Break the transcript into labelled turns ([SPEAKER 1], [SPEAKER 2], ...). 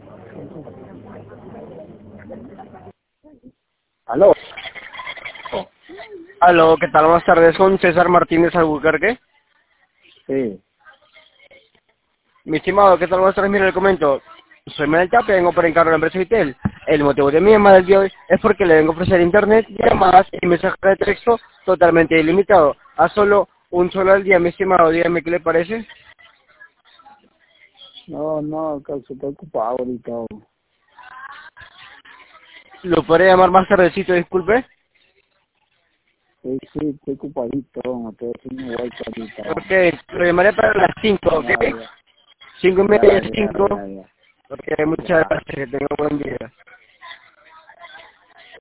[SPEAKER 1] ¿Aló?
[SPEAKER 2] Aló, ¿qué tal? Buenas tardes, con César Martínez Albuquerque.
[SPEAKER 1] Sí.
[SPEAKER 2] Mi estimado, ¿qué tal? Buenas tardes, mire, le comento. Soy Manuel Tapia, vengo por encargo de la empresa Vitel. El motivo de mi llamada del día de hoy es porque le vengo a ofrecer internet, llamadas y mensajes de texto totalmente ilimitado. A solo un solo al día, mi estimado, dígame qué le parece.
[SPEAKER 1] No, causa, estoy ocupado ahorita.
[SPEAKER 2] ¿Lo podré llamar más tardecito, disculpe?
[SPEAKER 1] Sí, estoy ocupadito, no estoy haciendo vuelta ahorita.
[SPEAKER 2] Ok, lo llamaré para las 5, ¿ok?
[SPEAKER 1] Ya,
[SPEAKER 2] 5:30,
[SPEAKER 1] ya,
[SPEAKER 2] 5.
[SPEAKER 1] ya.
[SPEAKER 2] Ok, muchas
[SPEAKER 1] Ya.
[SPEAKER 2] gracias, que tenga un buen día.